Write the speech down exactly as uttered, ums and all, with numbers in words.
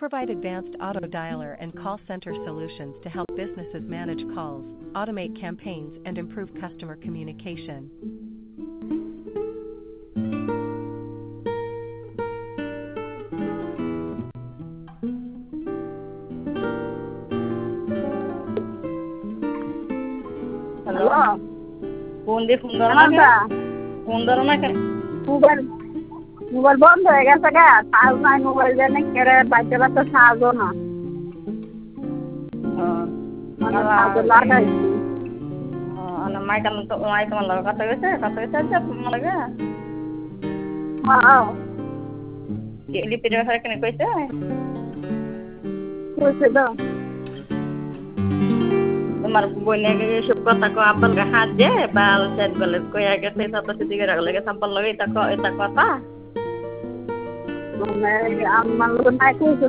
provide advanced auto dialer and call center solutions to help businesses manage calls, automate campaigns, and improve customer communication. Hello hello phone দিয়ে phone ধরো না কেন কেমনটা phone ধরো না কেন মোবাইল মোবাইল বন্ধ হয়ে গেছে গা চার্জ নাই মোবাইল জানি কেড়ে বাইতে বাচ্চা চার্জও না ও মানে চার্জ লাগাইছি মাই কেমন তো মাই তোমার লগে কথা গেছে কথা গেছে আজকে তোমার লগে হ্যাঁ লিপির ব্যাপারে কেন কইছে কইছে দাও তোমার বোনের সব কথা কো আব্বাল কে হাত দে বাল সেট গলে কইয়া গেছে তত দিকে লাগে সাব্বাল লগে এটা এটা কথা মানে আমার লোক নাই কইছে